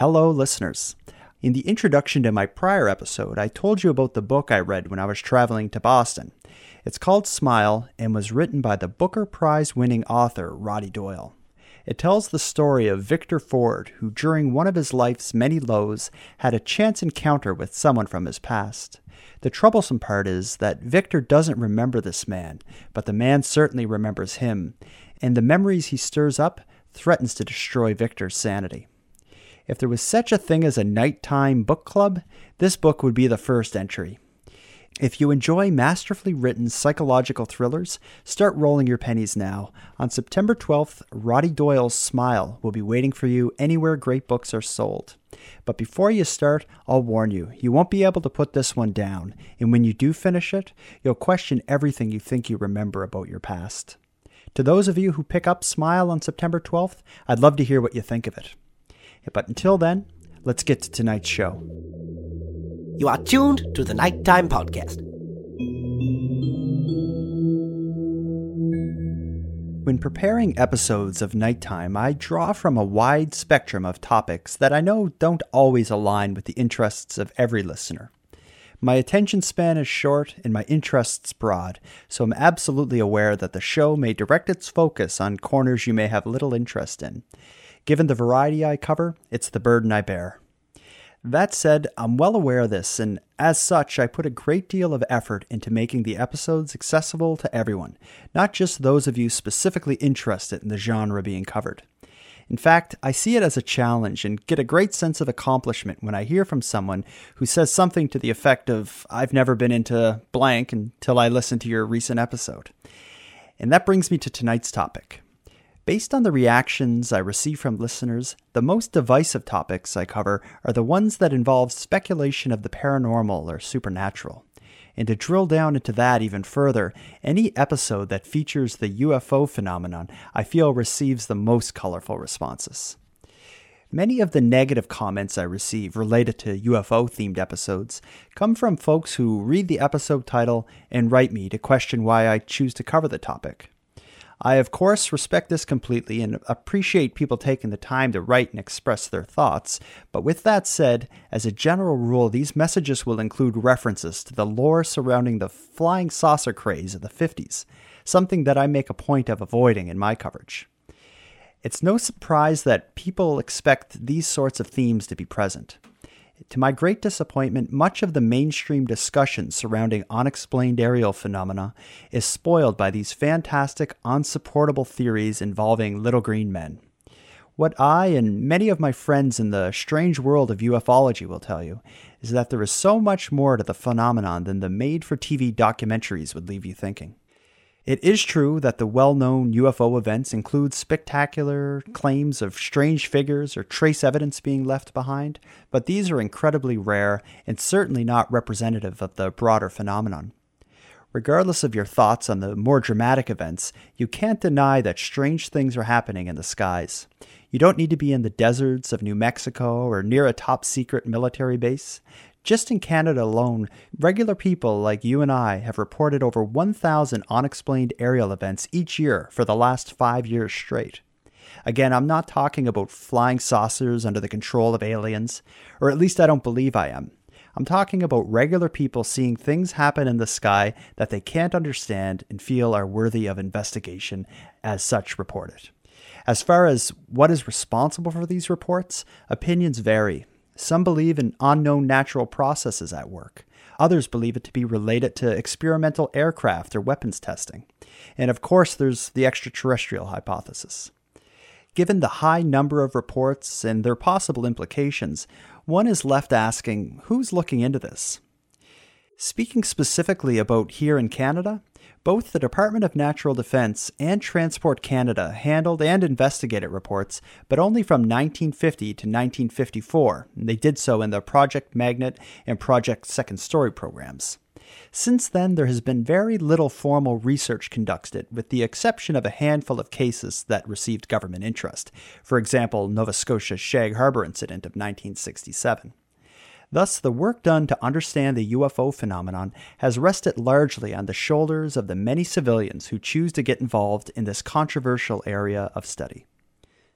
Hello, listeners. In the introduction to my prior episode, I told you about the book I read when I was traveling to Boston. It's called Smile and was written by the Booker Prize-winning author Roddy Doyle. It tells the story of Victor Ford, who during one of his life's many lows had a chance encounter with someone from his past. The troublesome part is that Victor doesn't remember this man, but the man certainly remembers him, and the memories he stirs up threatens to destroy Victor's sanity. If there was such a thing as a nighttime book club, this book would be the first entry. If you enjoy masterfully written psychological thrillers, start rolling your pennies now. On September 12th, Roddy Doyle's Smile will be waiting for you anywhere great books are sold. But before you start, I'll warn you, you won't be able to put this one down, and when you do finish it, you'll question everything you think you remember about your past. To those of you who pick up Smile on September 12th, I'd love to hear what you think of it. But until then, let's get to tonight's show. You are tuned to the Nighttime Podcast. When preparing episodes of Nighttime, I draw from a wide spectrum of topics that I know don't always align with the interests of every listener. My attention span is short and my interests broad, so I'm absolutely aware that the show may direct its focus on corners you may have little interest in. Given the variety I cover, it's the burden I bear. That said, I'm well aware of this, and as such, I put a great deal of effort into making the episodes accessible to everyone, not just those of you specifically interested in the genre being covered. In fact, I see it as a challenge and get a great sense of accomplishment when I hear from someone who says something to the effect of, "I've never been into blank until I listened to your recent episode." And that brings me to tonight's topic. Based on the reactions I receive from listeners, the most divisive topics I cover are the ones that involve speculation of the paranormal or supernatural. And to drill down into that even further, any episode that features the UFO phenomenon I feel receives the most colorful responses. Many of the negative comments I receive related to UFO-themed episodes come from folks who read the episode title and write me to question why I choose to cover the topic. I, of course, respect this completely and appreciate people taking the time to write and express their thoughts, but with that said, as a general rule, these messages will include references to the lore surrounding the flying saucer craze of the 50s, something that I make a point of avoiding in my coverage. It's no surprise that people expect these sorts of themes to be present. To my great disappointment, much of the mainstream discussion surrounding unexplained aerial phenomena is spoiled by these fantastic, unsupportable theories involving little green men. What I and many of my friends in the strange world of ufology will tell you is that there is so much more to the phenomenon than the made-for-TV documentaries would leave you thinking. It is true that the well-known UFO events include spectacular claims of strange figures or trace evidence being left behind, but these are incredibly rare and certainly not representative of the broader phenomenon. Regardless of your thoughts on the more dramatic events, you can't deny that strange things are happening in the skies. You don't need to be in the deserts of New Mexico or near a top-secret military base. Just in Canada alone, regular people like you and I have reported over 1,000 unexplained aerial events each year for the last 5 years straight. Again, I'm not talking about flying saucers under the control of aliens, or at least I don't believe I am. I'm talking about regular people seeing things happen in the sky that they can't understand and feel are worthy of investigation, as such reported. As far as what is responsible for these reports, opinions vary. Some believe in unknown natural processes at work. Others believe it to be related to experimental aircraft or weapons testing. And of course, there's the extraterrestrial hypothesis. Given the high number of reports and their possible implications, one is left asking, who's looking into this? Speaking specifically about here in Canada, both the Department of Natural Defence and Transport Canada handled and investigated reports, but only from 1950 to 1954. They did so in the Project Magnet and Project Second Story programs. Since then, there has been very little formal research conducted, with the exception of a handful of cases that received government interest. For example, Nova Scotia's Shag Harbour incident of 1967. Thus, the work done to understand the UFO phenomenon has rested largely on the shoulders of the many civilians who choose to get involved in this controversial area of study.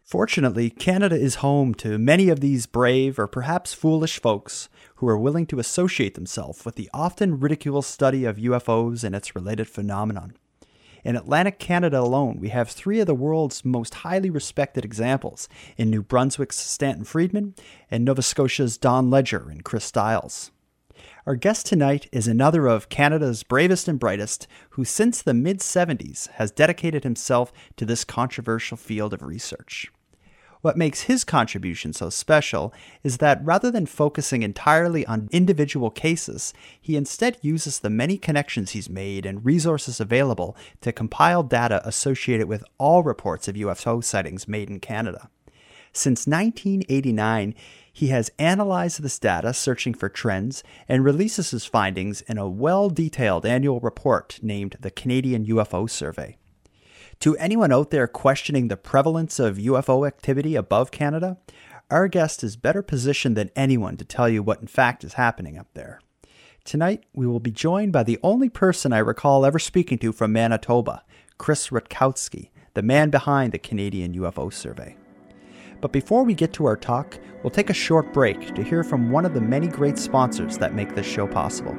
Fortunately, Canada is home to many of these brave or perhaps foolish folks who are willing to associate themselves with the often ridiculed study of UFOs and its related phenomenon. In Atlantic Canada alone, we have three of the world's most highly respected examples in New Brunswick's Stanton Friedman and Nova Scotia's Don Ledger and Chris Stiles. Our guest tonight is another of Canada's bravest and brightest who since the mid-70s has dedicated himself to this controversial field of research. What makes his contribution so special is that rather than focusing entirely on individual cases, he instead uses the many connections he's made and resources available to compile data associated with all reports of UFO sightings made in Canada. Since 1989, he has analyzed this data, searching for trends, and releases his findings in a well-detailed annual report named the Canadian UFO Survey. To anyone out there questioning the prevalence of UFO activity above Canada, our guest is better positioned than anyone to tell you what in fact is happening up there. Tonight, we will be joined by the only person I recall ever speaking to from Manitoba, Chris Rutkowski, the man behind the Canadian UFO Survey. But before we get to our talk, we'll take a short break to hear from one of the many great sponsors that make this show possible.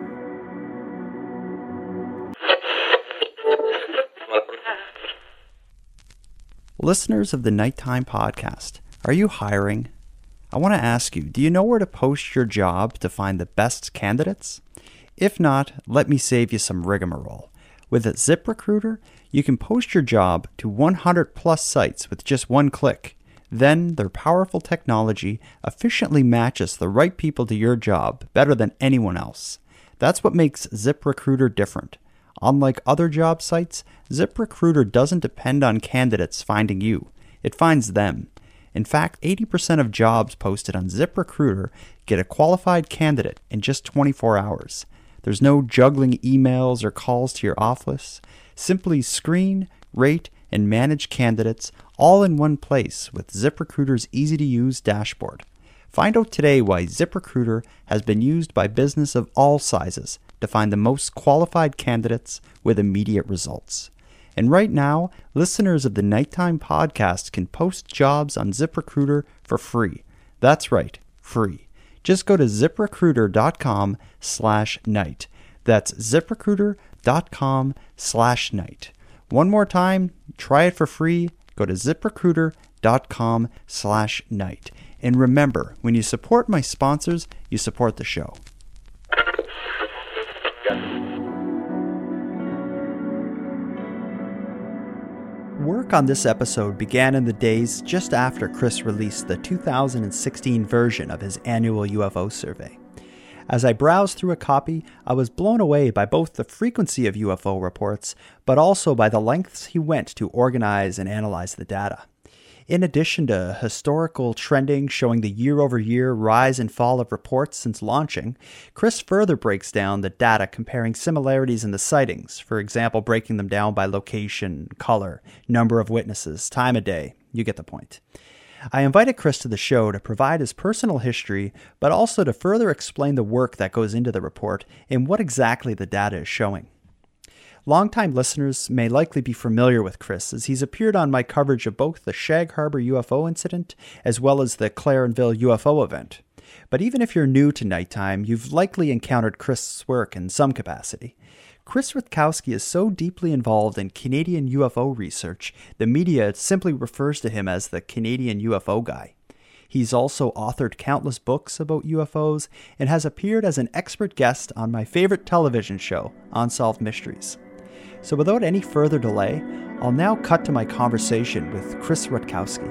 Listeners of the Nighttime Podcast, are you hiring? I want to ask you, do you know where to post your job to find the best candidates? If not, let me save you some rigmarole. With ZipRecruiter, you can post your job to 100 plus sites with just one click. Then their powerful technology efficiently matches the right people to your job better than anyone else. That's what makes ZipRecruiter different. Unlike other job sites, ZipRecruiter doesn't depend on candidates finding you. It finds them. In fact, 80% of jobs posted on ZipRecruiter get a qualified candidate in just 24 hours. There's no juggling emails or calls to your office. Simply screen, rate, and manage candidates all in one place with ZipRecruiter's easy-to-use dashboard. Find out today why ZipRecruiter has been used by business of all sizes to find the most qualified candidates with immediate results. And right now, listeners of the Nighttime Podcast can post jobs on ZipRecruiter for free. That's right, free. Just go to ZipRecruiter.com/night. That's ZipRecruiter.com/night. One more time, try it for free. Go to ZipRecruiter.com/night. And remember, when you support my sponsors, you support the show. Work on this episode began in the days just after Chris released the 2016 version of his annual UFO survey. As I browsed through a copy, I was blown away by both the frequency of UFO reports, but also by the lengths he went to organize and analyze the data. In addition to historical trending showing the year-over-year rise and fall of reports since launching, Chris further breaks down the data comparing similarities in the sightings, for example, breaking them down by location, color, number of witnesses, time of day. You get the point. I invited Chris to the show to provide his personal history, but also to further explain the work that goes into the report and what exactly the data is showing. Longtime listeners may likely be familiar with Chris, as he's appeared on my coverage of both the Shag Harbor UFO incident as well as the Clarenville UFO event. But even if you're new to Nighttime, you've likely encountered Chris's work in some capacity. Chris Rutkowski is so deeply involved in Canadian UFO research, the media simply refers to him as the Canadian UFO guy. He's also authored countless books about UFOs and has appeared as an expert guest on my favorite television show, Unsolved Mysteries. So without any further delay, I'll now cut to my conversation with Chris Rutkowski.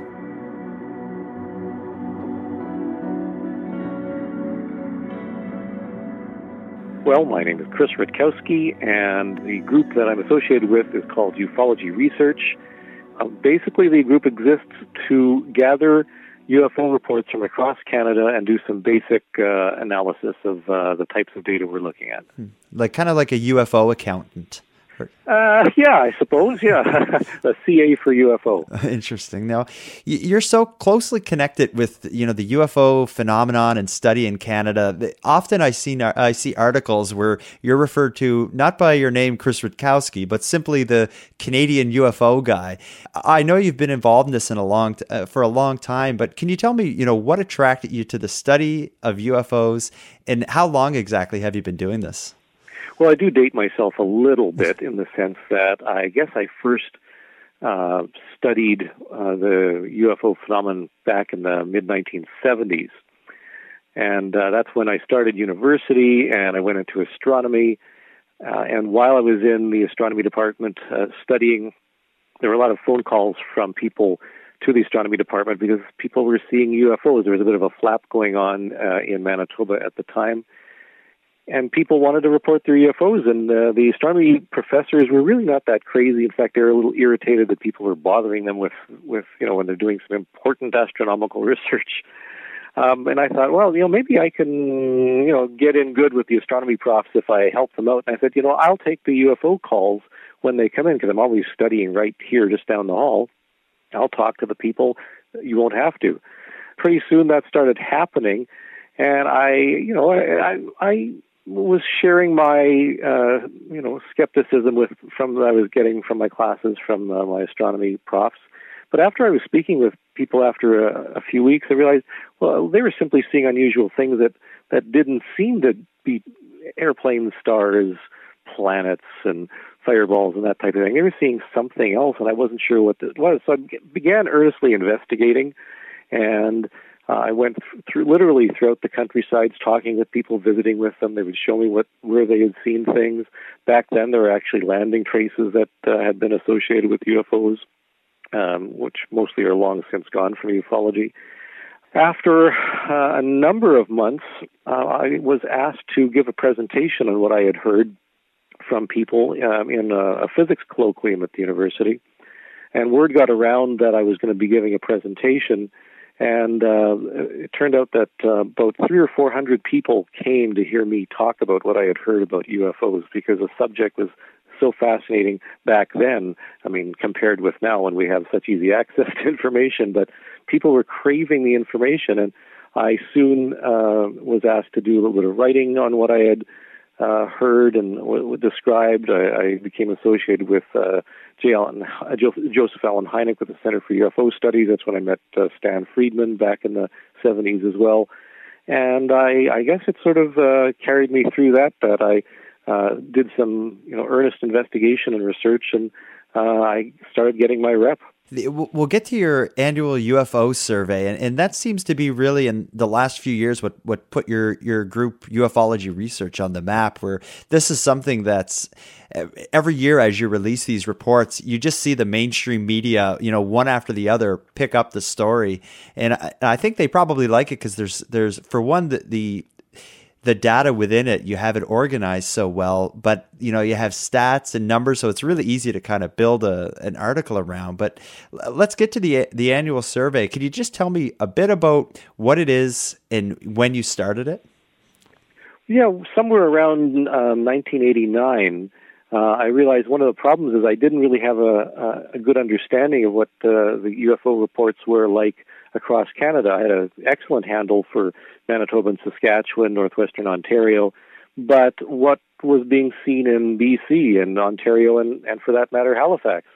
Well, my name is Chris Rutkowski, and the group that I'm associated with is called Ufology Research. Basically, the group exists to gather UFO reports from across Canada and do some basic analysis of the types of data we're looking at. Kind of like a UFO accountant. Yeah, I suppose. Yeah, a CA for UFO. Interesting. Now, you're so closely connected with the UFO phenomenon and study in Canada. Often I see articles where you're referred to not by your name, Chris Rutkowski, but simply the Canadian UFO guy. I know you've been involved in this for a long time, but can you tell me, what attracted you to the study of UFOs, and how long exactly have you been doing this? Well, I do date myself a little bit in the sense that I guess I first studied the UFO phenomenon back in the mid-1970s. And that's when I started university, and I went into astronomy. And while I was in the astronomy department studying, there were a lot of phone calls from people to the astronomy department because people were seeing UFOs. There was a bit of a flap going on in Manitoba at the time. And people wanted to report their UFOs, and the astronomy professors were really not that crazy. In fact, they were a little irritated that people were bothering them with when they're doing some important astronomical research. And I thought, well, maybe I can, get in good with the astronomy profs if I help them out. And I said, I'll take the UFO calls when they come in because I'm always studying right here, just down the hall. I'll talk to the people. You won't have to. Pretty soon that started happening, and I was sharing my, skepticism from that I was getting from my classes from my astronomy profs. But after I was speaking with people after a few weeks, I realized, well, they were simply seeing unusual things that didn't seem to be airplanes, stars, planets, and fireballs and that type of thing. They were seeing something else, and I wasn't sure what it was. So I began earnestly investigating, and I went literally throughout the countryside talking with people, visiting with them. They would show me where they had seen things. Back then, there were actually landing traces that had been associated with UFOs, which mostly are long since gone from ufology. After a number of months, I was asked to give a presentation on what I had heard from people in a physics colloquium at the university. And word got around that I was going to be giving a presentation. And it turned out that about 300 or 400 people came to hear me talk about what I had heard about UFOs because the subject was so fascinating back then. I mean, compared with now when we have such easy access to information, but people were craving the information. And I soon was asked to do a little bit of writing on what I had heard and described. I became associated with Joseph Allen Hynek with the Center for UFO Studies. That's when I met Stan Friedman back in the 70s as well. And I guess it sort of carried me through that I did some earnest investigation and research, and I started getting my rep. We'll get to your annual UFO survey, and that seems to be really in the last few years what put your group ufology research on the map, where this is something that's every year as you release these reports, you just see the mainstream media, one after the other pick up the story. And I think they probably like it because there's for one, the data within it, you have it organized so well, but you have stats and numbers, so it's really easy to kind of build an article around. But let's get to the annual survey. Could you just tell me a bit about what it is and when you started it? Yeah, somewhere around 1989, I realized one of the problems is I didn't really have a good understanding of what the UFO reports were like across Canada. I had an excellent handle for Manitoba and Saskatchewan, northwestern Ontario, but what was being seen in BC and Ontario and for that matter, Halifax?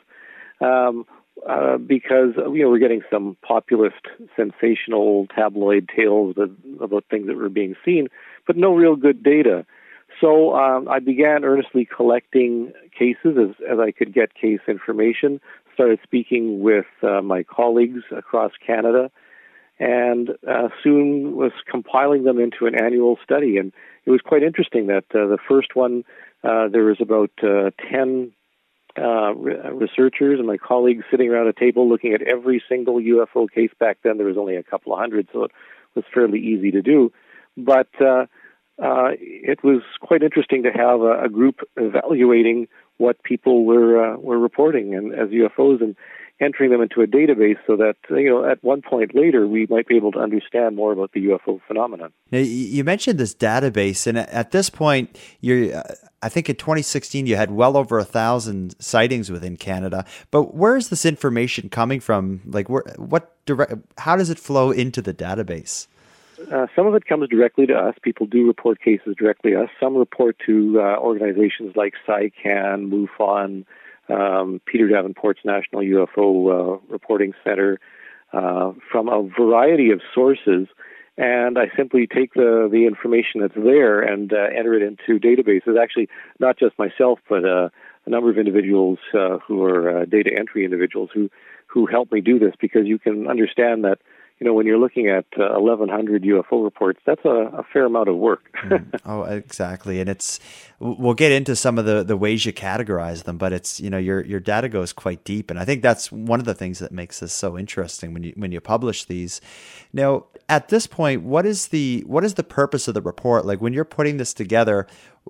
Because we're getting some populist, sensational tabloid tales about things that were being seen, but no real good data. So I began earnestly collecting cases as I could get case information, started speaking with my colleagues across Canada, and soon was compiling them into an annual study. And it was quite interesting that the first one, there was about 10 researchers and my colleagues sitting around a table looking at every single UFO case. Back then there was only a couple of hundred, so it was fairly easy to do. But it was quite interesting to have a group evaluating what people were reporting and as UFOs. And entering them into a database so that, at one point later, we might be able to understand more about the UFO phenomenon. Now, you mentioned this database, and at this point, I think in 2016 you had well over 1,000 sightings within Canada. But where is this information coming from? Like, how does it flow into the database? Some of it comes directly to us. People do report cases directly to us. Some report to organizations like SciCan, MUFON, Peter Davenport's National UFO Reporting Center, from a variety of sources. And I simply take the information that's there and enter it into databases. Actually, not just myself, but a number of individuals who are data entry individuals who help me do this, because you can understand that, when you're looking at 1,100 UFO reports, that's a fair amount of work. Oh, exactly. And we'll get into some of the ways you categorize them, but it's, your data goes quite deep. And I think that's one of the things that makes this so interesting when you publish these. Now, at this point, what is the purpose of the report? Like, when you're putting this together,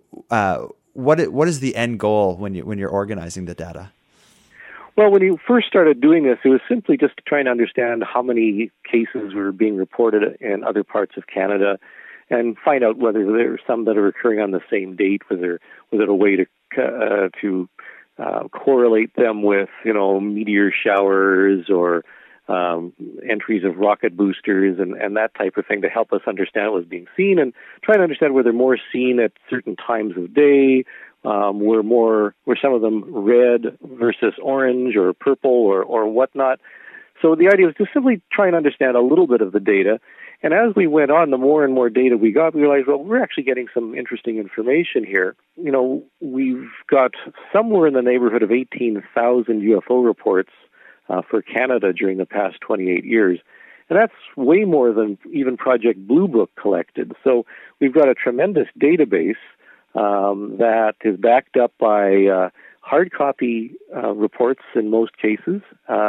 what is the end goal when you're organizing the data? Well, when you first started doing this, it was simply just trying to understand how many cases were being reported in other parts of Canada and find out whether there are some that are occurring on the same date. Was it a way to correlate them with, meteor showers or entries of rocket boosters and that type of thing to help us understand what was being seen, and try to understand whether more seen at certain times of day, were some of them red versus orange or purple or whatnot. So the idea was to simply try and understand a little bit of the data. And as we went on, the more and more data we got, we realized, well, we're actually getting some interesting information here. We've got somewhere in the neighborhood of 18,000 UFO reports for Canada during the past 28 years. And that's way more than even Project Blue Book collected. So we've got a tremendous database that is backed up by hard copy reports in most cases.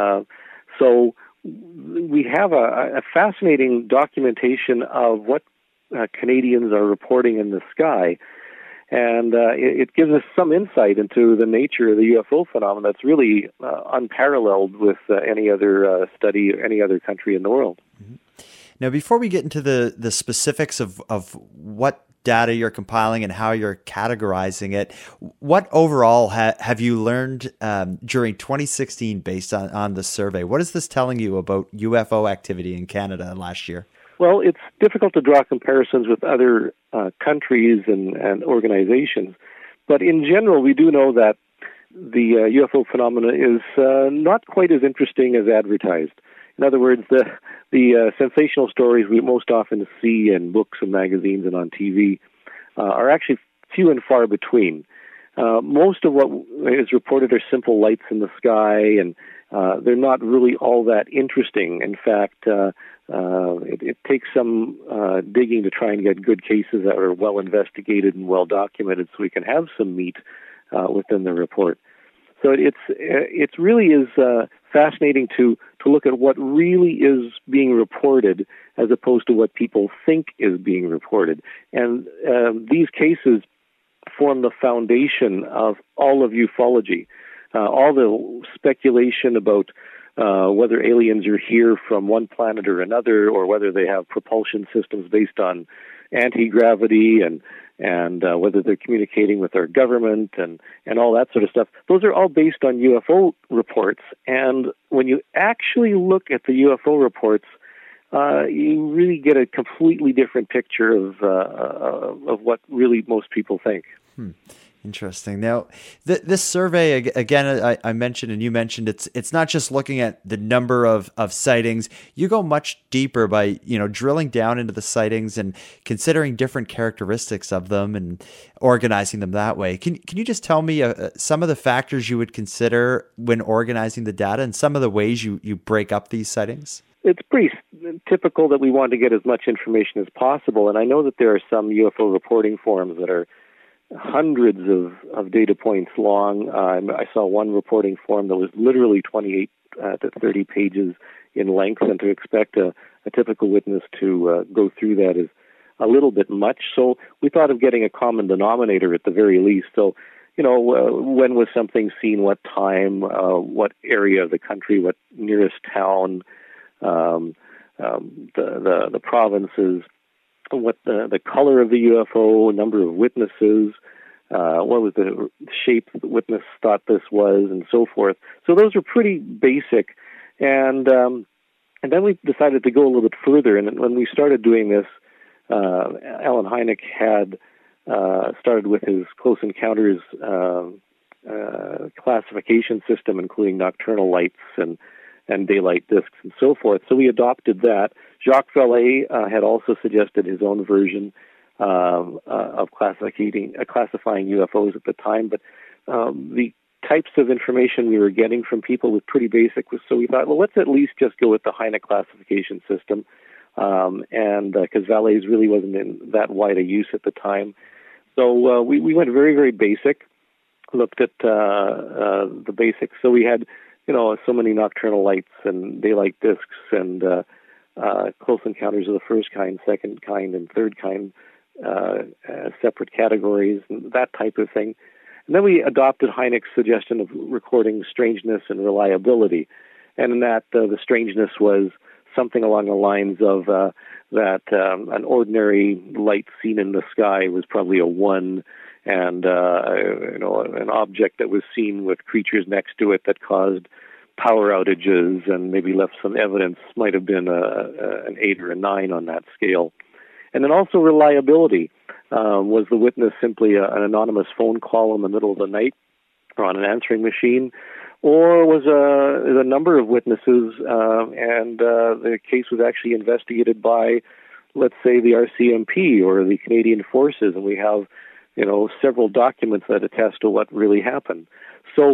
So we have a fascinating documentation of what Canadians are reporting in the sky. And it gives us some insight into the nature of the UFO phenomenon that's really unparalleled with any other study or any other country in the world. Mm-hmm. Now, before we get into the specifics of what data you're compiling and how you're categorizing it, what overall have you learned during 2016 based on the survey? What is this telling you about UFO activity in Canada last year? Well, it's difficult to draw comparisons with other countries and organizations, but in general, we do know that the UFO phenomena is not quite as interesting as advertised. In other words, the sensational stories we most often see in books and magazines and on TV are actually few and far between. Most of what is reported are simple lights in the sky, and they're not really all that interesting. In fact, it takes some digging to try and get good cases that are well investigated and well documented, so we can have some meat within the report. So it really is fascinating to look at what really is being reported as opposed to what people think is being reported. And these cases form the foundation of all of ufology. All the speculation about whether aliens are here from one planet or another, or whether they have propulsion systems based on anti-gravity and whether they're communicating with our government and all that sort of stuff. Those are all based on UFO reports. And when you actually look at the UFO reports, you really get a completely different picture of what really most people think. Interesting. Now, this survey, again, I mentioned and you mentioned, it's not just looking at the number of sightings. You go much deeper by, drilling down into the sightings and considering different characteristics of them and organizing them that way. Can you just tell me some of the factors you would consider when organizing the data and some of the ways you break up these sightings? It's pretty typical that we want to get as much information as possible. And I know that there are some UFO reporting forums that are hundreds of data points long. I saw one reporting form that was literally 28 to 30 pages in length, and to expect a typical witness to go through that is a little bit much. So we thought of getting a common denominator at the very least. So when was something seen, what time, what area of the country, what nearest town, the provinces, what the color of the UFO, number of witnesses, what was the shape the witness thought this was, and so forth. So those are pretty basic, and then we decided to go a little bit further. And when we started doing this, Alan Hynek had started with his close encounters classification system, including nocturnal lights and daylight discs and so forth. So we adopted that. Jacques Vallée had also suggested his own version of classifying UFOs at the time, but the types of information we were getting from people was pretty basic. So we thought, well, let's at least just go with the Hynek classification system, and because Vallée's really wasn't in that wide a use at the time. So we went very, very basic, looked at the basics. So we had, so many nocturnal lights and daylight discs and close encounters of the first kind, second kind, and third kind, separate categories, and that type of thing. And then we adopted Hynek's suggestion of recording strangeness and reliability. And in that, the strangeness was something along the lines of that an ordinary light seen in the sky was probably a 1, and an object that was seen with creatures next to it that caused power outages and maybe left some evidence might have been an 8 or a 9 on that scale. And then also reliability. Was the witness simply an anonymous phone call in the middle of the night or on an answering machine? Or was a number of witnesses and the case was actually investigated by, let's say, the RCMP or the Canadian Forces, and we have, several documents that attest to what really happened. So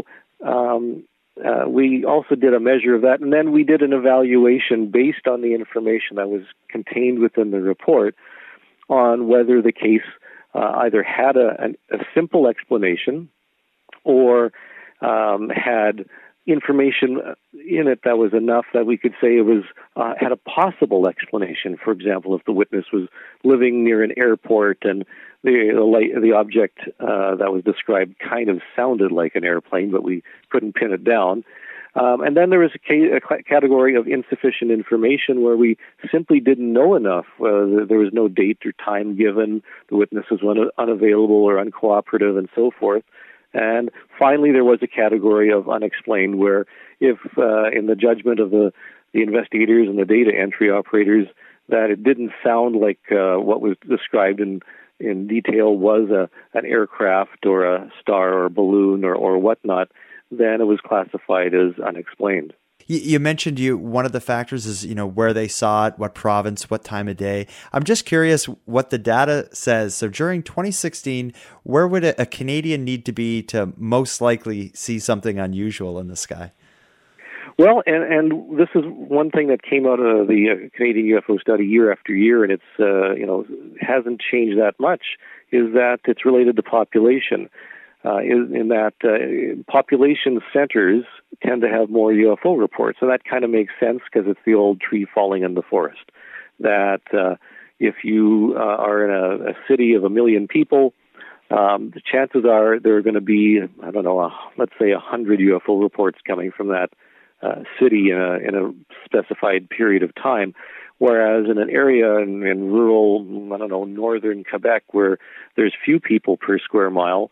we also did a measure of that, and then we did an evaluation based on the information that was contained within the report on whether the case either had a simple explanation or had information in it that was enough that we could say it was had a possible explanation. For example, if the witness was living near an airport and the object that was described kind of sounded like an airplane, but we couldn't pin it down. And then there was a category of insufficient information where we simply didn't know enough. There was no date or time given. The witness was unavailable or uncooperative and so forth. And finally, there was a category of unexplained where if, in the judgment of the investigators and the data entry operators, that it didn't sound like what was described in detail was an aircraft or a star or a balloon or whatnot, then it was classified as unexplained. You mentioned one of the factors is, where they saw it, what province, what time of day. I'm just curious what the data says. So during 2016, where would a Canadian need to be to most likely see something unusual in the sky? Well, and this is one thing that came out of the Canadian UFO study year after year, and it's, hasn't changed that much, is that it's related to population. In that population centers tend to have more UFO reports. So that kind of makes sense because it's the old tree falling in the forest. That if you are in a city of 1 million people, the chances are there are going to be, let's say 100 UFO reports coming from that city in a specified period of time. Whereas in an area in rural, northern Quebec where there's few people per square mile,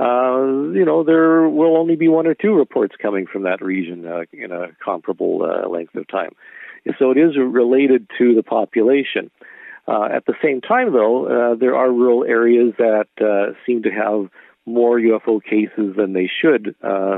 there will only be 1 or 2 reports coming from that region in a comparable length of time. So it is related to the population. At the same time, though, there are rural areas that seem to have more UFO cases than they should,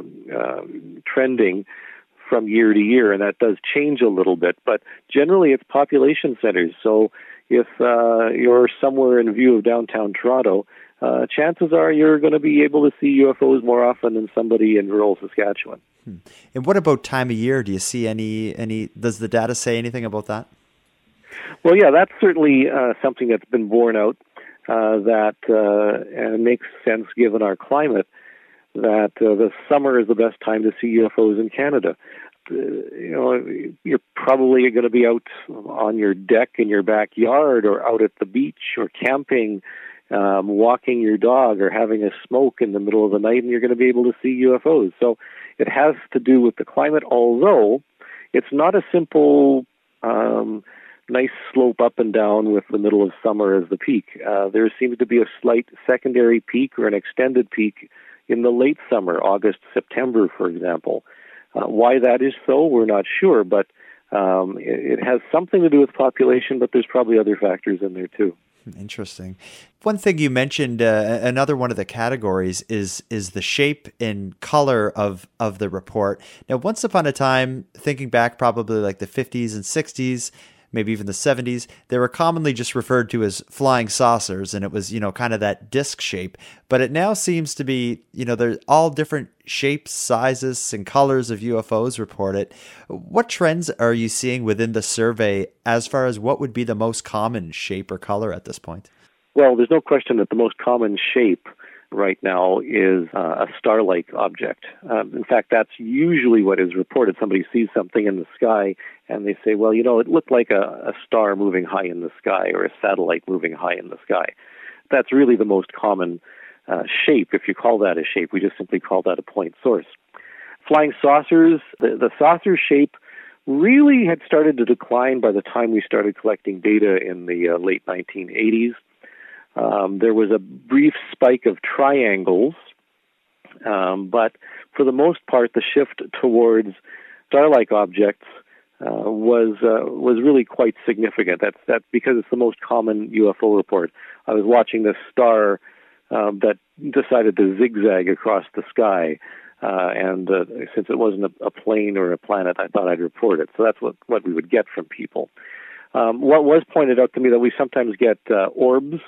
trending from year to year, and that does change a little bit. But generally, it's population centers. So if you're somewhere in view of downtown Toronto, chances are you're going to be able to see UFOs more often than somebody in rural Saskatchewan. And what about time of year? Do you see any? Does the data say anything about that? Well, yeah, that's certainly something that's been borne out. That and it makes sense given our climate. That the summer is the best time to see UFOs in Canada. You're probably going to be out on your deck in your backyard or out at the beach or camping, walking your dog or having a smoke in the middle of the night, and you're going to be able to see UFOs. So it has to do with the climate, although it's not a simple nice slope up and down with the middle of summer as the peak. There seems to be a slight secondary peak or an extended peak in the late summer, August, September, for example. Why that is so, we're not sure, but it has something to do with population, but there's probably other factors in there too. Interesting. One thing you mentioned, another one of the categories is the shape and color of the report. Now, once upon a time, thinking back probably like the 50s and 60s, maybe even the 70s, they were commonly just referred to as flying saucers, and it was, kind of that disc shape. But it now seems to be, there's all different shapes, sizes, and colors of UFOs reported. What trends are you seeing within the survey as far as what would be the most common shape or color at this point? Well, there's no question that the most common shape right now is a star-like object. In fact, that's usually what is reported. Somebody sees something in the sky and they say, well, it looked like a star moving high in the sky or a satellite moving high in the sky. That's really the most common shape, if you call that a shape. We just simply call that a point source. Flying saucers, the saucer shape really had started to decline by the time we started collecting data in the late 1980s. There was a brief spike of triangles, but for the most part, the shift towards star-like objects was really quite significant. That's because it's the most common UFO report. I was watching this star that decided to zigzag across the sky, and since it wasn't a plane or a planet, I thought I'd report it. So that's what we would get from people. What was pointed out to me that we sometimes get orbs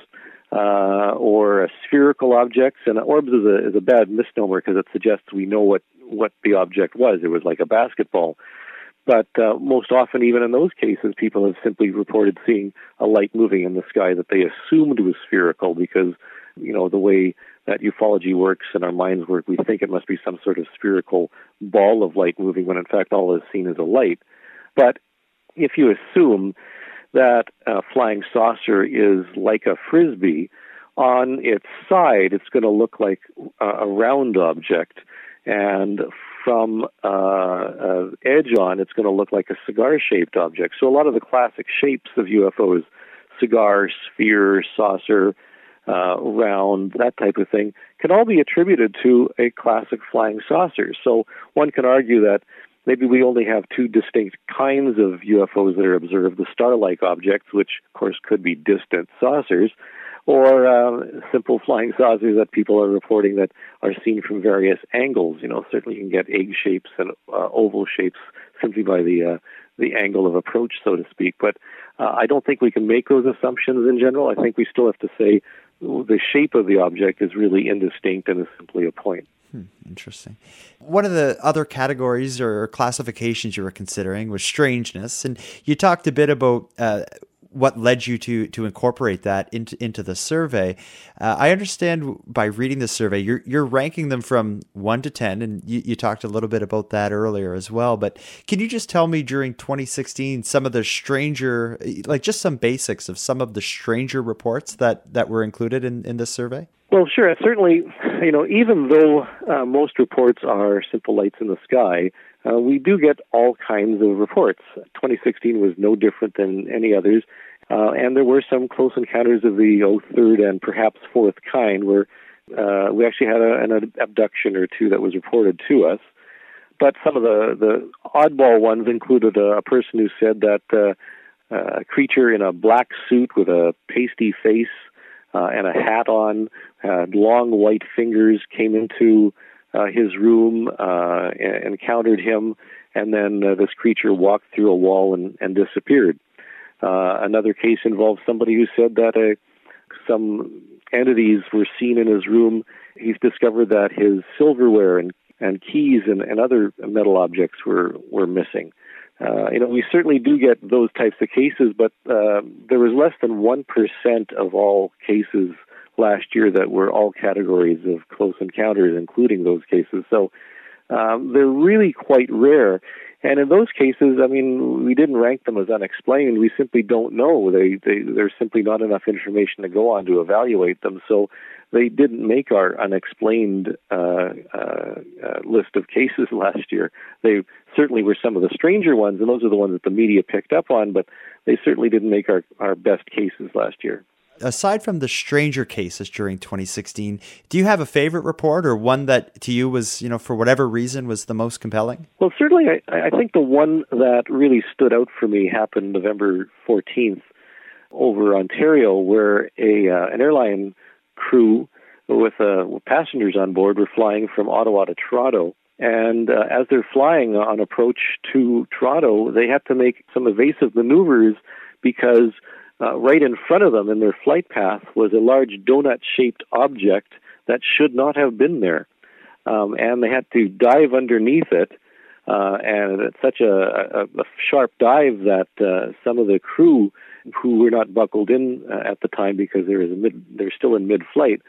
or spherical objects, and orbs is a bad misnomer because it suggests we know what the object was. It was like a basketball. But most often, even in those cases, people have simply reported seeing a light moving in the sky that they assumed was spherical because, the way that ufology works and our minds work, we think it must be some sort of spherical ball of light moving when in fact all is seen is a light. But if you assume that a flying saucer is like a frisbee, on its side it's going to look like a round object, and from edge on it's going to look like a cigar-shaped object. So a lot of the classic shapes of UFOs, cigar, sphere, saucer, round, that type of thing, can all be attributed to a classic flying saucer. So one can argue that maybe we only have two distinct kinds of UFOs that are observed, the star-like objects, which of course could be distant saucers, or simple flying saucers that people are reporting that are seen from various angles. Certainly you can get egg shapes and oval shapes simply by the angle of approach, so to speak. But I don't think we can make those assumptions in general. I think we still have to say the shape of the object is really indistinct and is simply a point. Interesting. One of the other categories or classifications you were considering was strangeness, and you talked a bit about what led you to incorporate that into the survey. I understand by reading the survey, you're ranking them from 1 to 10, and you talked a little bit about that earlier as well. But can you just tell me during 2016 some of the stranger, like just some basics of some of the stranger reports that were included in this survey? Well, sure. Certainly, even though most reports are simple lights in the sky, we do get all kinds of reports. 2016 was no different than any others, and there were some close encounters of the third and perhaps fourth kind where we actually had an abduction or two that was reported to us. But some of the oddball ones included a person who said that a creature in a black suit with a pasty face and a hat on, had long white fingers, came into his room, encountered him, and then this creature walked through a wall and disappeared. Another case involved somebody who said that some entities were seen in his room. He's discovered that his silverware and keys and other metal objects were missing. We certainly do get those types of cases, but there was less than 1% of all cases last year that were all categories of close encounters, including those cases. So they're really quite rare. And in those cases, I mean, we didn't rank them as unexplained. We simply don't know. There's simply not enough information to go on to evaluate them. So they didn't make our unexplained list of cases last year. They certainly were some of the stranger ones, and those are the ones that the media picked up on, but they certainly didn't make our best cases last year. Aside from the stranger cases during 2016, do you have a favorite report or one that to you was, for whatever reason, was the most compelling? Well, certainly I think the one that really stood out for me happened November 14th over Ontario, where an airline crew with passengers on board were flying from Ottawa to Toronto. And as they're flying on approach to Toronto, they had to make some evasive maneuvers because right in front of them in their flight path was a large donut-shaped object that should not have been there. And they had to dive underneath it, and it's such a sharp dive that some of the crew who were not buckled in at the time because they're still in mid-flight,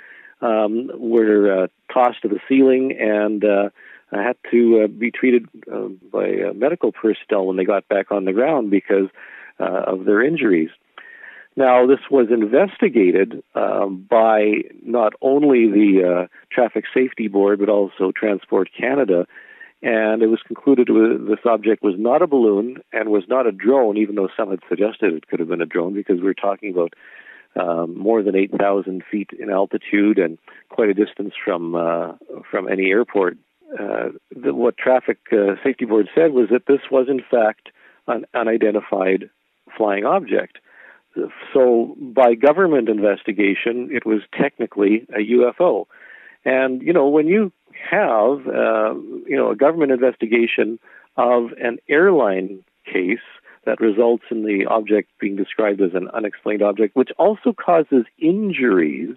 were tossed to the ceiling and had to be treated by medical personnel when they got back on the ground because of their injuries. Now, this was investigated by not only the Traffic Safety Board, but also Transport Canada, and it was concluded this object was not a balloon and was not a drone, even though some had suggested it could have been a drone, because we're talking about more than 8,000 feet in altitude and quite a distance from any airport. What Traffic Safety Board said was that this was, in fact, an unidentified flying object. So by government investigation, it was technically a UFO. And, when you have, a government investigation of an airline case that results in the object being described as an unexplained object, which also causes injuries,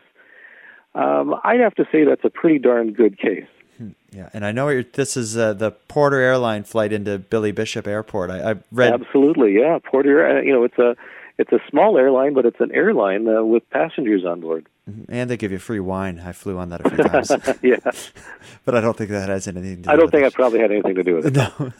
I'd have to say that's a pretty darn good case. Yeah, and I know this is the Porter Airline flight into Billy Bishop Airport. I read absolutely, yeah. Porter, it's a small airline, but it's an airline with passengers on board. And they give you free wine. I flew on that a few times. Yeah, but I don't think that has anything to do. I don't think it probably had anything to do with it. No.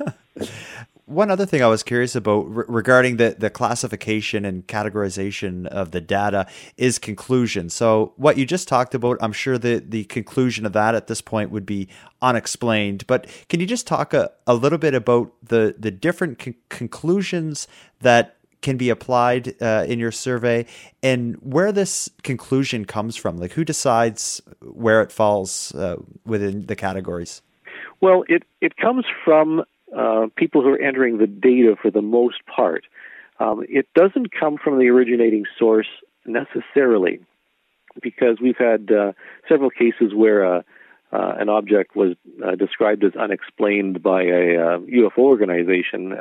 One other thing I was curious about regarding the classification and categorization of the data is conclusion. So what you just talked about, I'm sure the conclusion of that at this point would be unexplained. But can you just talk a little bit about the different conclusions that can be applied in your survey and where this conclusion comes from? Like, who decides where it falls within the categories? Well, it comes from people who are entering the data for the most part. It doesn't come from the originating source necessarily, because we've had several cases where an object was described as unexplained by a UFO organization,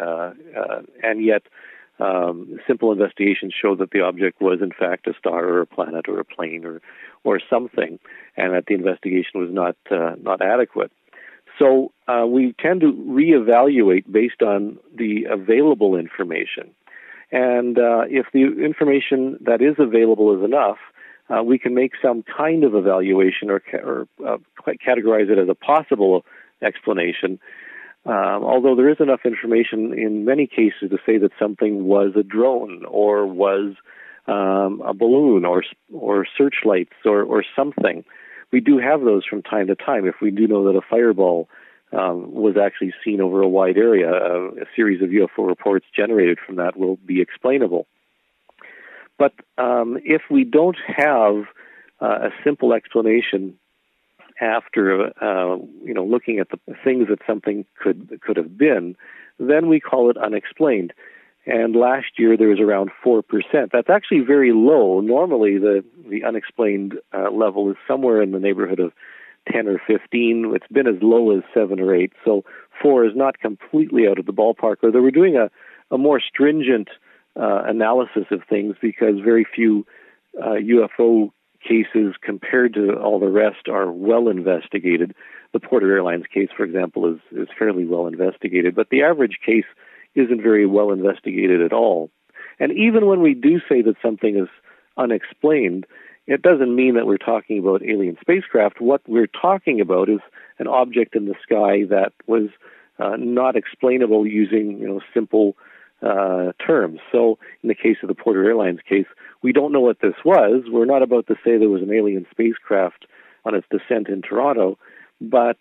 and yet simple investigations showed that the object was in fact a star or a planet or a plane or something, and that the investigation was not adequate. So we tend to reevaluate based on the available information. And if the information that is available is enough, we can make some kind of evaluation or categorize it as a possible explanation. Although there is enough information in many cases to say that something was a drone or was a balloon or searchlights or something. We do have those from time to time. If we do know that a fireball was actually seen over a wide area, a series of UFO reports generated from that will be explainable. But if we don't have a simple explanation after looking at the things that something could have been, then we call it unexplained. And last year there was around 4%. That's actually very low. Normally the unexplained level is somewhere in the neighborhood of 10 or 15. It's been as low as 7 or 8. So 4 is not completely out of the ballpark. Although we're doing a more stringent analysis of things, because very few UFO cases compared to all the rest are well investigated. The Porter Airlines case, for example, is fairly well investigated, but the average case isn't very well investigated at all. And even when we do say that something is unexplained, it doesn't mean that we're talking about alien spacecraft. What we're talking about is an object in the sky that was not explainable using simple terms. So in the case of the Porter Airlines case, we don't know what this was. We're not about to say there was an alien spacecraft on its descent in Toronto, but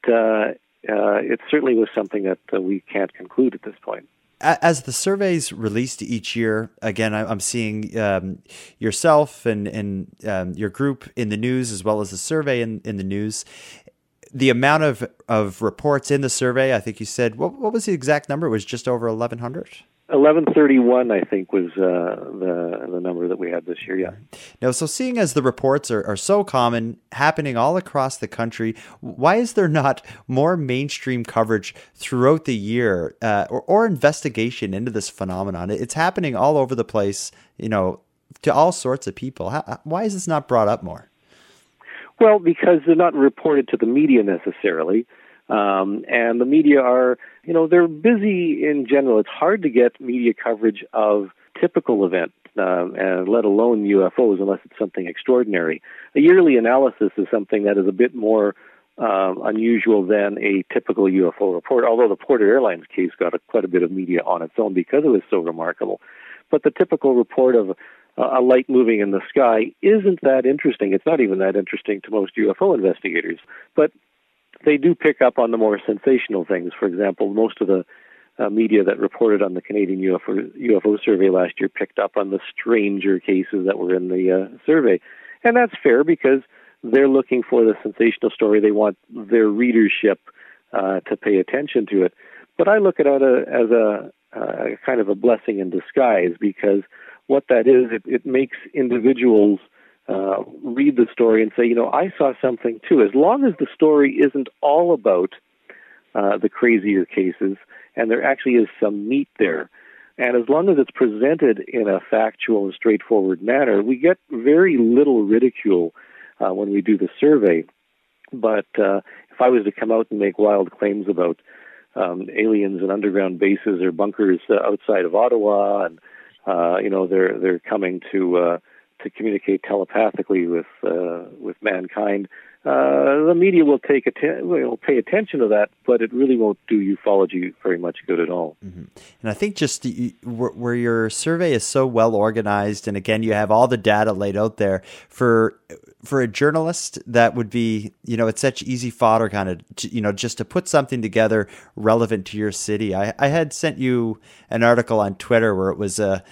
it certainly was something that we can't conclude at this point. As the survey's released each year, again, I'm seeing yourself and your group in the news, as well as the survey in the news. The amount of reports in the survey, I think you said, what was the exact number? It was just over 1,100? 1131, I think, was the number that we had this year, yeah. Now, so seeing as the reports are so common, happening all across the country, why is there not more mainstream coverage throughout the year or investigation into this phenomenon? It's happening all over the place, to all sorts of people. Why is this not brought up more? Well, because they're not reported to the media necessarily. And the media are, they're busy in general. It's hard to get media coverage of typical events, and let alone UFOs, unless it's something extraordinary. A yearly analysis is something that is a bit more unusual than a typical UFO report, although the Porter Airlines case got quite a bit of media on its own because it was so remarkable. But the typical report of a light moving in the sky isn't that interesting. It's not even that interesting to most UFO investigators. But they do pick up on the more sensational things. For example, most of the media that reported on the Canadian UFO survey last year picked up on the stranger cases that were in the survey. And that's fair because they're looking for the sensational story. They want their readership to pay attention to it. But I look at it as a kind of a blessing in disguise, because what that is, it makes individuals read the story and say, I saw something too. As long as the story isn't all about the crazier cases, and there actually is some meat there, and as long as it's presented in a factual and straightforward manner, we get very little ridicule when we do the survey. But if I was to come out and make wild claims about aliens and underground bases or bunkers outside of Ottawa, and they're coming to communicate telepathically with mankind, the media will pay attention to that, but it really won't do ufology very much good at all. Mm-hmm. And I think just where your survey is so well organized, and again, you have all the data laid out there for a journalist, that would be, it's such easy fodder kind of, just to put something together relevant to your city. I had sent you an article on Twitter where it was a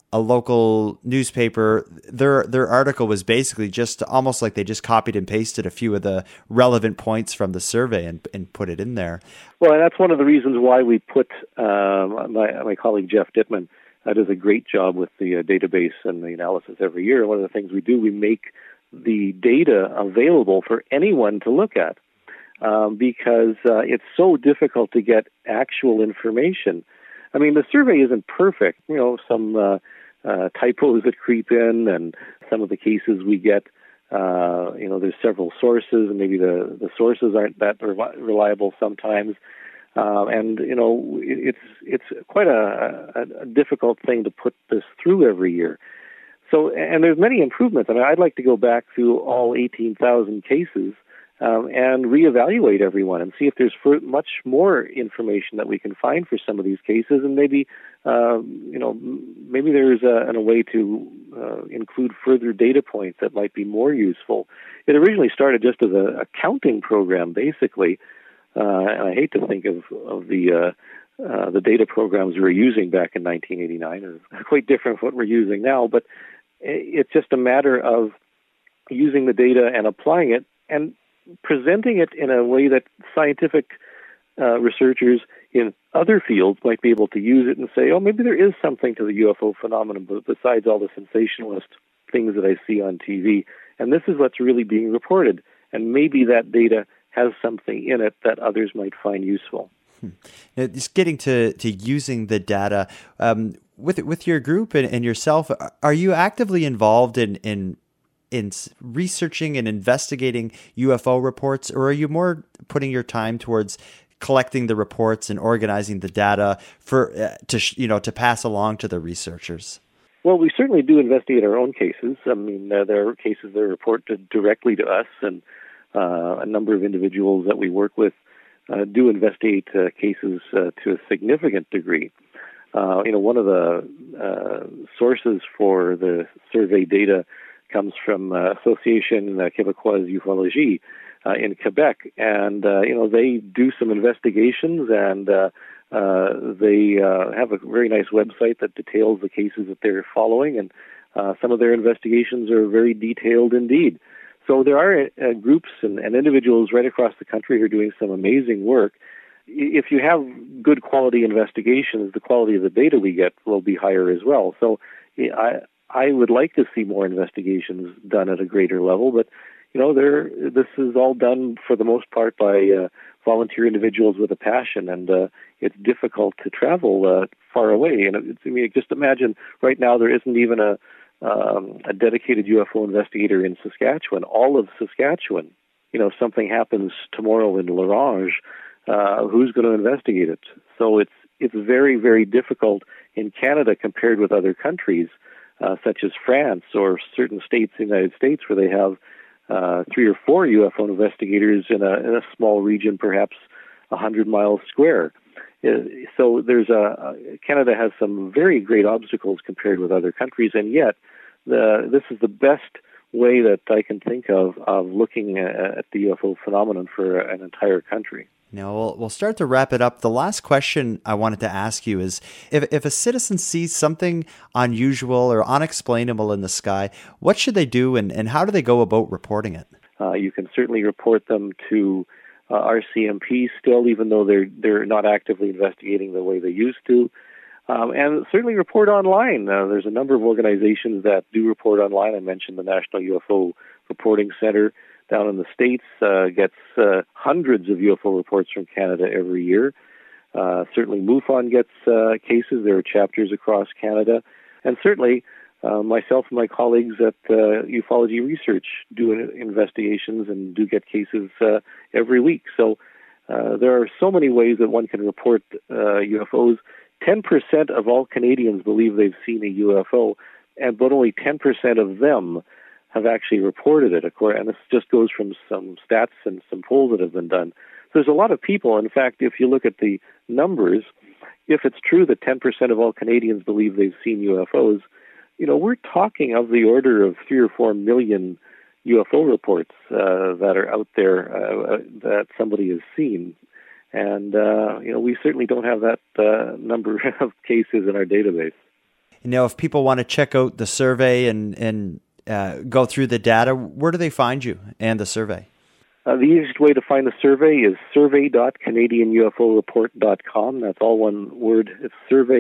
local newspaper. Their article was basically just almost like they just copied and pasted a few of the relevant points from the survey and put it in there. Well, and that's one of the reasons why we put my colleague Jeff Dittman does a great job with the database and the analysis every year. One of the things we do, we make the data available for anyone to look at, because it's so difficult to get actual information. I mean, the survey isn't perfect. Some typos that creep in, and some of the cases we get, there's several sources, and maybe the sources aren't that reliable sometimes. And it's quite a difficult thing to put this through every year. So, and there's many improvements. I mean, I'd like to go back through all 18,000 cases and reevaluate everyone and see if there's much more information that we can find for some of these cases, and maybe maybe there's a way to include further data points that might be more useful. It originally started just as a counting program, basically, and I hate to think of the data programs we were using back in 1989 are quite different from what we're using now, but it's just a matter of using the data and applying it and presenting it in a way that scientific researchers in other fields might be able to use it and say, oh, maybe there is something to the UFO phenomenon besides all the sensationalist things that I see on TV. And this is what's really being reported. And maybe that data has something in it that others might find useful. Now, just getting to using the data, with your group and yourself, are you actively involved in researching and investigating UFO reports, or are you more putting your time towards collecting the reports and organizing the data to pass along to the researchers? Well, we certainly do investigate our own cases. I mean, there are cases that are reported directly to us, and a number of individuals that we work with do investigate cases to a significant degree. One of the sources for the survey data comes from Association Québécoise Ufologie in Quebec, and they do some investigations, and they have a very nice website that details the cases that they're following, and some of their investigations are very detailed indeed. So there are groups and individuals right across the country who are doing some amazing work. If you have good quality investigations, the quality of the data we get will be higher as well. So I would like to see more investigations done at a greater level, but this is all done for the most part by volunteer individuals with a passion, and it's difficult to travel far away. And just imagine right now there isn't even a dedicated UFO investigator in Saskatchewan. All of Saskatchewan, if something happens tomorrow in L'Orange, who's going to investigate it? So it's very, very difficult in Canada compared with other countries, such as France or certain states in the United States, where they have 3 or 4 UFO investigators in a small region, perhaps 100 miles square. So Canada has some very great obstacles compared with other countries, and yet this is the best way that I can think of looking at the UFO phenomenon for an entire country. Now, we'll start to wrap it up. The last question I wanted to ask you is, if a citizen sees something unusual or unexplainable in the sky, what should they do, and how do they go about reporting it? You can certainly report them to RCMP still, even though they're not actively investigating the way they used to. And certainly report online. There's a number of organizations that do report online. I mentioned the National UFO Reporting Center down in the States gets hundreds of UFO reports from Canada every year. Certainly MUFON gets cases. There are chapters across Canada. And certainly myself and my colleagues at Ufology Research do investigations and do get cases every week. So there are so many ways that one can report UFOs. 10% of all Canadians believe they've seen a UFO, but only 10% of them have actually reported it. And this just goes from some stats and some polls that have been done. So there's a lot of people. In fact, if you look at the numbers, if it's true that 10% of all Canadians believe they've seen UFOs, we're talking of the order of 3 or 4 million UFO reports that are out there that somebody has seen. And, we certainly don't have that number of cases in our database. Now, if people want to check out the survey and go through the data, where do they find you and the survey? The easiest way to find the survey is survey.canadianuforeport.com. That's all one word. It's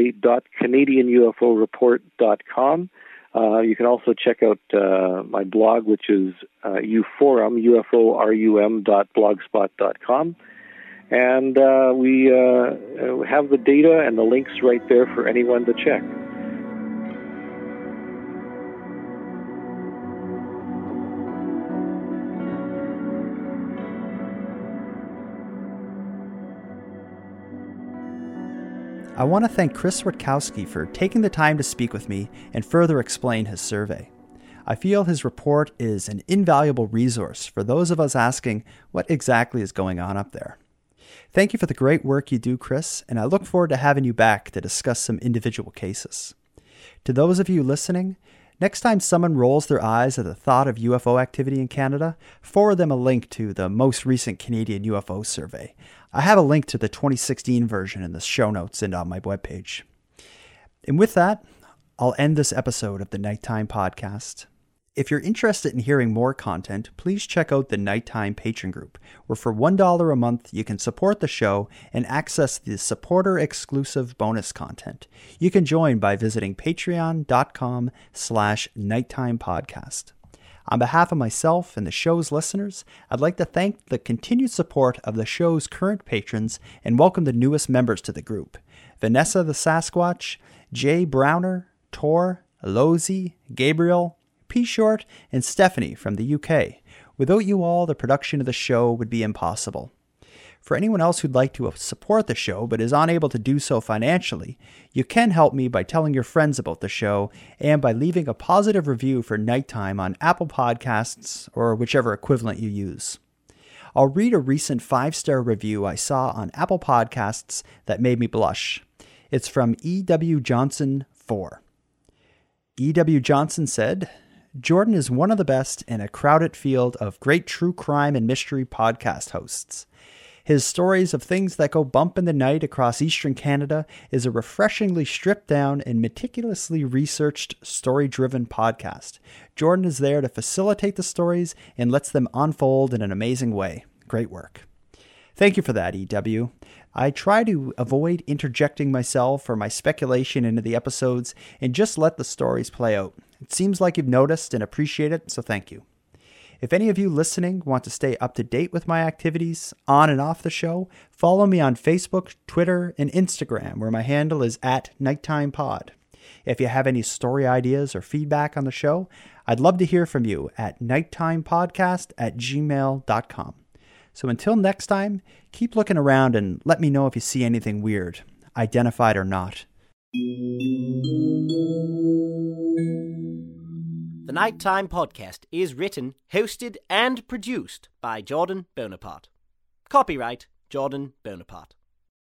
survey.canadianuforeport.com. You can also check out my blog, which is uforum, uforum.blogspot.com. And we have the data and the links right there for anyone to check. I want to thank Chris Rutkowski for taking the time to speak with me and further explain his survey. I feel his report is an invaluable resource for those of us asking what exactly is going on up there. Thank you for the great work you do, Chris, and I look forward to having you back to discuss some individual cases. To those of you listening, next time someone rolls their eyes at the thought of UFO activity in Canada, forward them a link to the most recent Canadian UFO survey. I have a link to the 2016 version in the show notes and on my webpage. And with that, I'll end this episode of the Nighttime Podcast. If you're interested in hearing more content, please check out the Nighttime Patron group, where for $1 a month you can support the show and access the supporter-exclusive bonus content. You can join by visiting patreon.com/nighttimepodcast. On behalf of myself and the show's listeners, I'd like to thank the continued support of the show's current patrons and welcome the newest members to the group: Vanessa the Sasquatch, Jay Browner, Tor, Lozy, Gabriel, P. Short, and Stephanie from the UK. Without you all, the production of the show would be impossible. For anyone else who'd like to support the show but is unable to do so financially, you can help me by telling your friends about the show and by leaving a positive review for Nighttime on Apple Podcasts or whichever equivalent you use. I'll read a recent 5-star review I saw on Apple Podcasts that made me blush. It's from E.W. Johnson 4. E.W. Johnson said, Jordan is one of the best in a crowded field of great true crime and mystery podcast hosts. His stories of things that go bump in the night across eastern Canada is a refreshingly stripped down and meticulously researched story-driven podcast. Jordan is there to facilitate the stories and lets them unfold in an amazing way. Great work. Thank you for that, EW. I try to avoid interjecting myself or my speculation into the episodes and just let the stories play out. It seems like you've noticed and appreciate it, so thank you. If any of you listening want to stay up to date with my activities on and off the show, follow me on Facebook, Twitter, and Instagram, where my handle is @NighttimePod. If you have any story ideas or feedback on the show, I'd love to hear from you at nighttimepodcast@gmail.com. So until next time, keep looking around and let me know if you see anything weird, identified or not. The Nighttime Podcast is written, hosted, and produced by Jordan Bonaparte. Copyright Jordan Bonaparte.